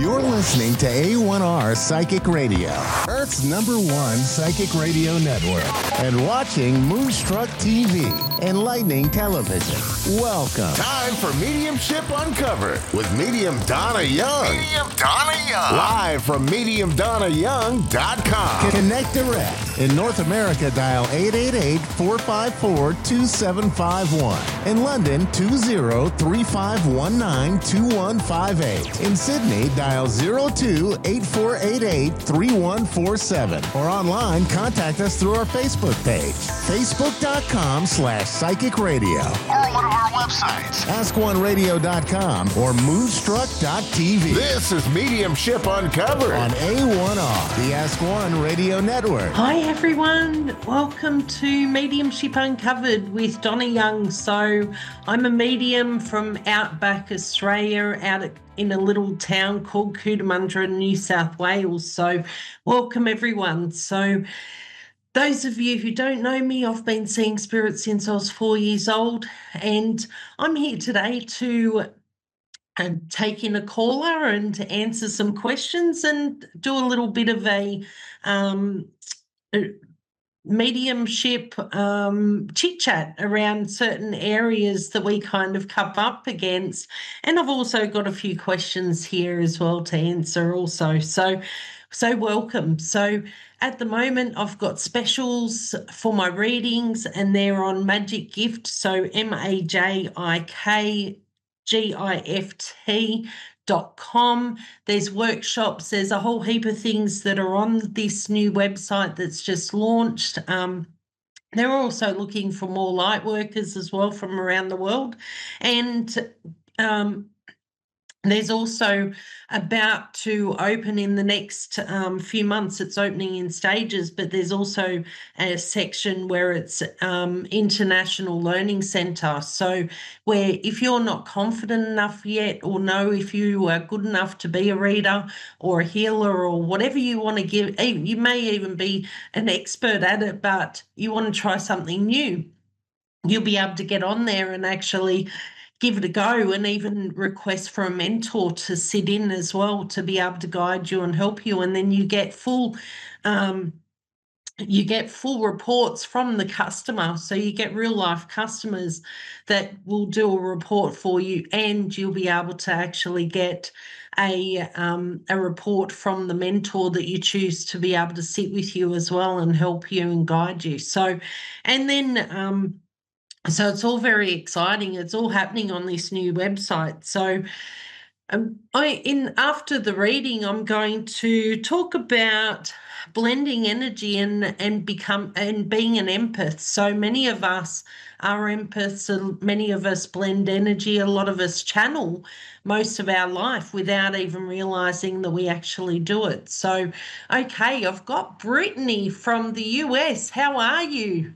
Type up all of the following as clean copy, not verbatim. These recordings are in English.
You're listening to A1R Psychic Radio, Earth's #1 psychic radio network, and watching Moonstruck TV, Enlightening Television. Welcome. Time for Mediumship Uncovered with Medium Donna Young. Live from MediumDonnaYoung.com. Connect direct. In North America, dial 888-454-2751. In London, 20-3519-2158. In Sydney, dial 02-8488-3147. Or online, contact us through our Facebook page, facebook.com/psychic radio. Or one of our websites, askoneradio.com or moonstruck.tv. This is Mediumship Uncovered on A1R, the Ask One Radio Network. Hi everyone, welcome to Mediumship Uncovered with Donna Young. So I'm a medium from outback Australia, in a little town called Cootamundra, New South Wales. So welcome everyone. So those of you who don't know me, I've been seeing spirits since I was 4 years old, and I'm here today to take in a caller and answer some questions and do a little bit of a mediumship chit-chat around certain areas that we kind of come up against. And I've also got a few questions here as well to answer also. So welcome. So at the moment, I've got specials for my readings, and they're on Magic Gift. So MAJIKGIFT.com. There's workshops. There's a whole heap of things that are on this new website that's just launched. They're also looking for more light workers as well from around the world. And there's also about to open in the next few months. It's opening in stages, but there's also a section where it's International Learning Centre. So where if you're not confident enough yet, or know if you are good enough to be a reader or a healer or whatever you want to give, you may even be an expert at it, but you want to try something new, you'll be able to get on there and actually give it a go, and even request for a mentor to sit in as well to be able to guide you and help you. And then you get full reports from the customer. So you get real life customers that will do a report for you, and you'll be able to actually get a report from the mentor that you choose to be able to sit with you as well and help you and guide you. So, and then so it's all very exciting. It's all happening on this new website. So after the reading, I'm going to talk about blending energy and being an empath. So many of us are empaths, and many of us blend energy. A lot of us channel most of our life without even realizing that we actually do it. So, okay, I've got Brittany from the US. How are you?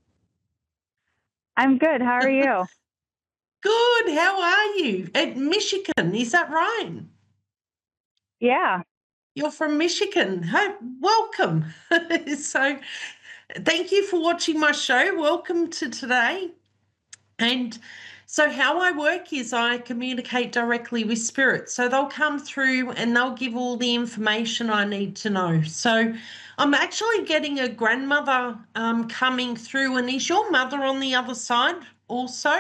I'm good. How are you? Good. How are you? At Michigan, is that right? Yeah. You're from Michigan. Hey, welcome. So thank you for watching my show. Welcome to today. And so how I work is I communicate directly with spirits. So they'll come through and they'll give all the information I need to know. So I'm actually getting a grandmother coming through. And is your mother on the other side also?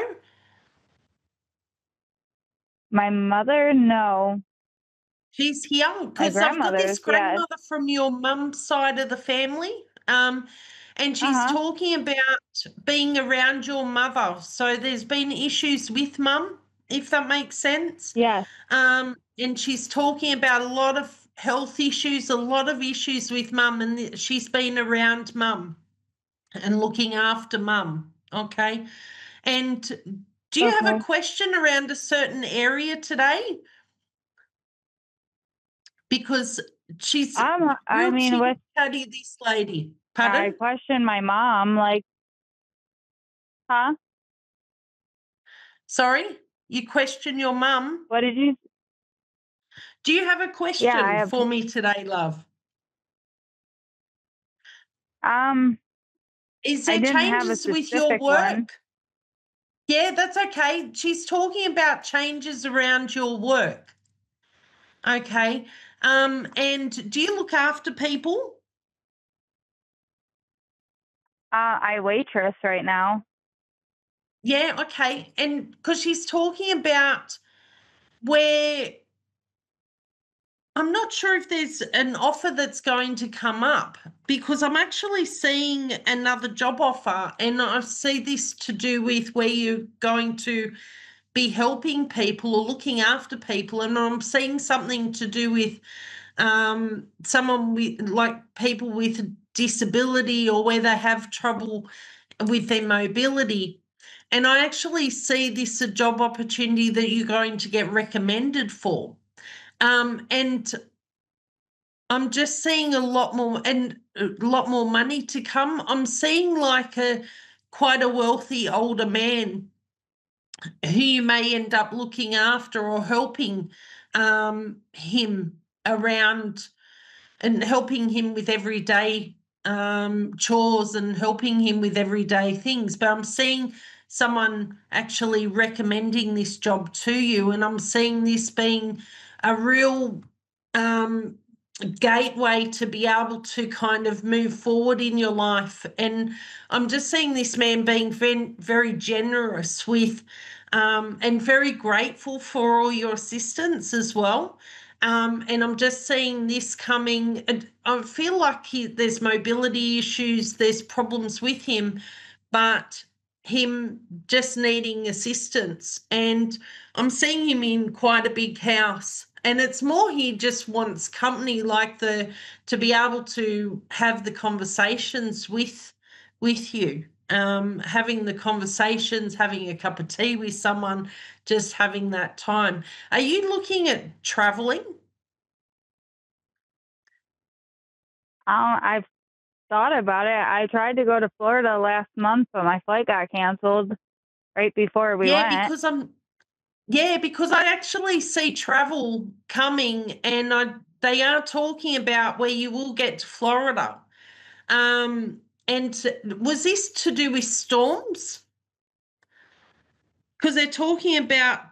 My mother, no. She's here because I've got this grandmother from your mum's side of the family. And she's talking about being around your mother. So there's been issues with mum, if that makes sense. Yeah. And she's talking about a lot of health issues, a lot of issues with mum, and she's been around mum and looking after mum. Okay. And do you have a question around a certain area today? Because she's what study this lady. Pardon? I question my mom, huh? Sorry? You question your mum? What did you? Do you have a question for me today, love? Is there changes with your work? One. Yeah, that's okay. She's talking about changes around your work. Okay. And do you look after people? I waitress right now. Yeah, okay. And because she's talking about where I'm not sure if there's an offer that's going to come up, because I'm actually seeing another job offer, and I see this to do with where you're going to be helping people or looking after people, and I'm seeing something to do with someone with, like, people with disability, or where they have trouble with their mobility. And I actually see this a job opportunity that you're going to get recommended for. And I'm just seeing a lot more, and a lot more money to come. I'm seeing like quite a wealthy older man who you may end up looking after or helping him around, and helping him with everyday chores, and helping him with everyday things. But I'm seeing someone actually recommending this job to you, and I'm seeing this being a real gateway to be able to kind of move forward in your life. And I'm just seeing this man being very, very generous with and very grateful for all your assistance as well. And I'm just seeing this coming. And I feel like there's mobility issues, there's problems with him, but him just needing assistance. And I'm seeing him in quite a big house. And it's more he just wants company, like to be able to have the conversations with you. Having the conversations, having a cup of tea with someone, just having that time. Are you looking at traveling? I've thought about it. I tried to go to Florida last month, but my flight got canceled right before we Yeah, went. because I actually see travel coming, and they are talking about where you will get to Florida. And was this to do with storms? Because they're talking about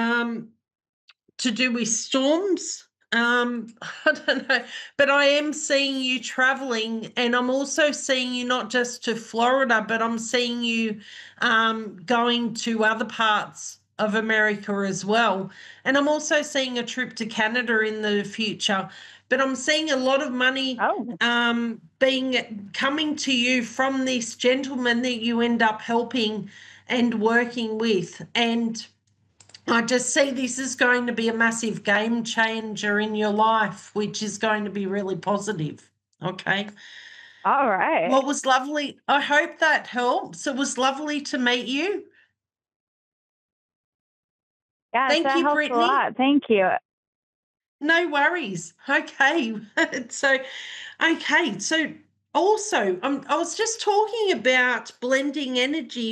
to do with storms. I don't know, but I am seeing you traveling, and I'm also seeing you not just to Florida, but I'm seeing you going to other parts of America as well. And I'm also seeing a trip to Canada in the future. But I'm seeing a lot of money Oh, being coming to you from this gentleman that you end up helping and working with. And I just see this is going to be a massive game changer in your life, which is going to be really positive. Okay. all right. Well, it was lovely. I hope that helps. It was lovely to meet you. Yes, Thank that you, helps a Brittany. lot. Thank you. No worries. Okay. So, okay. So, also, I was just talking about blending energy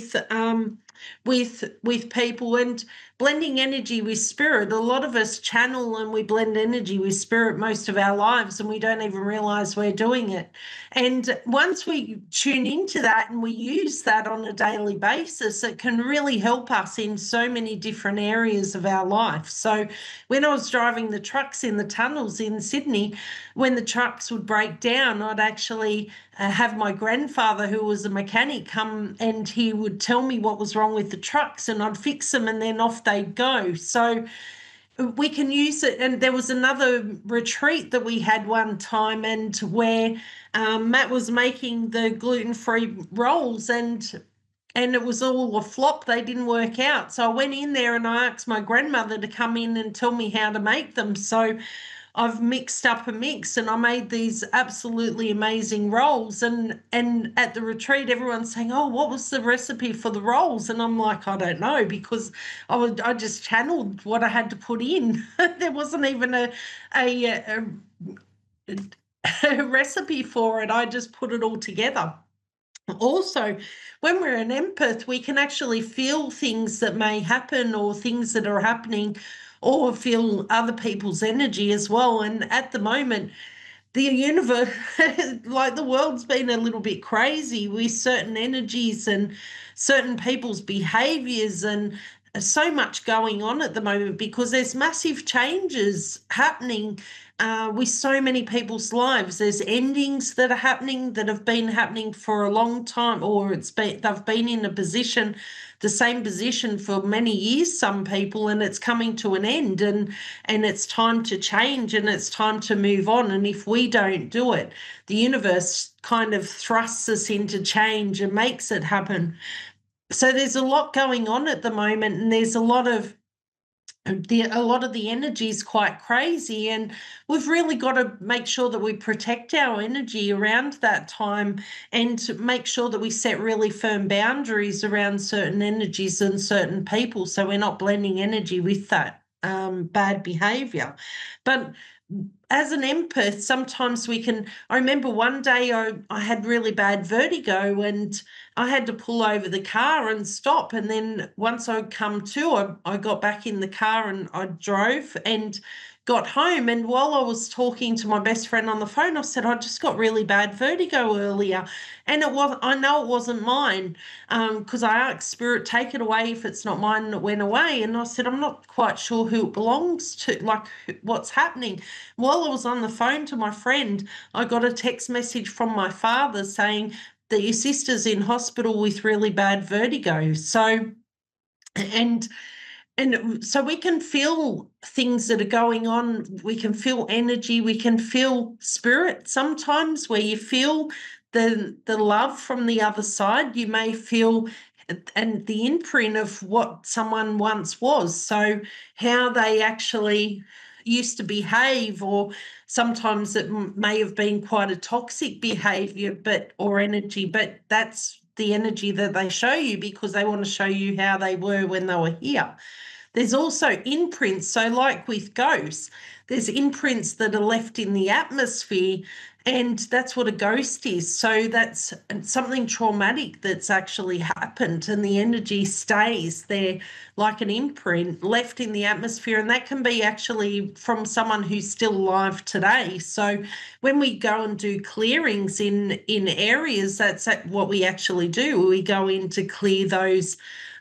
with people, and blending energy with spirit. A lot of us channel and we blend energy with spirit most of our lives, and we don't even realize we're doing it. And once we tune into that and we use that on a daily basis, it can really help us in so many different areas of our life. So when I was driving the trucks in the tunnels in Sydney, when the trucks would break down, I'd actually have my grandfather, who was a mechanic, come, and he would tell me what was wrong with the trucks, and I'd fix them, and then off they'd go. So we can use it. And there was another retreat that we had one time, and where Matt was making the gluten-free rolls, and it was all a flop. They didn't work out. So I went in there and I asked my grandmother to come in and tell me how to make them. So I've mixed up a mix, and I made these absolutely amazing rolls. And at the retreat, everyone's saying, "Oh, what was the recipe for the rolls?" And I'm like, "I don't know," because I just channeled what I had to put in. There wasn't even a recipe for it. I just put it all together. Also, when we're an empath, we can actually feel things that may happen, or things that are happening, or feel other people's energy as well. And at the moment, the universe, like the world's been a little bit crazy with certain energies and certain people's behaviors, and so much going on at the moment because there's massive changes happening with so many people's lives. There's endings that are happening that have been happening for a long time, or they've been in a position, the same position for many years, some people, and it's coming to an end, and it's time to change and it's time to move on. And if we don't do it, the universe kind of thrusts us into change and makes it happen. So there's a lot going on at the moment, and there's a lot of the energy is quite crazy, and we've really got to make sure that we protect our energy around that time and to make sure that we set really firm boundaries around certain energies and certain people, so we're not blending energy with that bad behavior. But as an empath, sometimes I remember one day I had really bad vertigo and I had to pull over the car and stop. And then once I'd come to, I got back in the car and I drove and got home. And while I was talking to my best friend on the phone, I said, I just got really bad vertigo earlier. And I know it wasn't mine because I asked Spirit, take it away if it's not mine that went away. And I said, I'm not quite sure who it belongs to, like what's happening. While I was on the phone to my friend, I got a text message from my father saying that your sister's in hospital with really bad vertigo. So, and so we can feel things that are going on. We can feel energy. We can feel spirit sometimes where you feel the love from the other side. You may feel and the imprint of what someone once was. So how they actually used to behave, or sometimes it may have been quite a toxic behavior or energy, but that's the energy that they show you because they want to show you how they were when they were here. There's also imprints. So like with ghosts, there's imprints that are left in the atmosphere, and that's what a ghost is. So that's something traumatic that's actually happened, and the energy stays there like an imprint left in the atmosphere, and that can be actually from someone who's still alive today. So when we go and do clearings in areas, that's what we actually do. We go in to clear those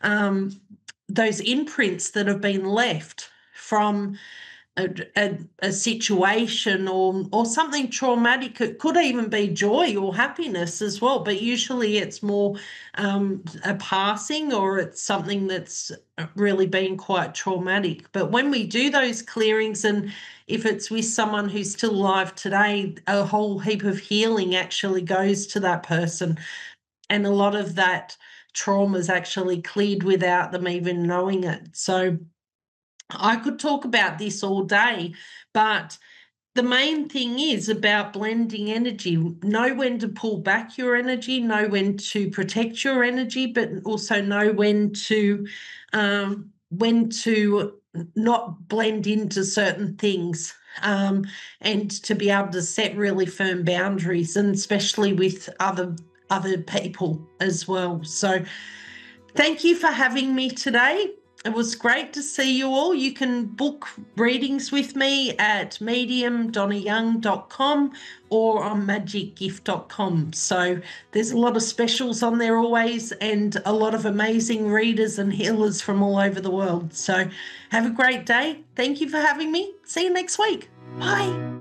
imprints that have been left from a situation or something traumatic. It could even be joy or happiness as well, but usually it's more a passing, or it's something that's really been quite traumatic. But when we do those clearings, and if it's with someone who's still alive today, a whole heap of healing actually goes to that person, and a lot of that trauma is actually cleared without them even knowing it. So I could talk about this all day, but the main thing is about blending energy. Know when to pull back your energy, know when to protect your energy, but also know when to not blend into certain things, and to be able to set really firm boundaries, and especially with other people as well. So thank you for having me today. It was great to see you all. You can book readings with me at medium.donnayoung.com or on magicgift.com. So there's a lot of specials on there always, and a lot of amazing readers and healers from all over the world. So have a great day. Thank you for having me. See you next week. Bye.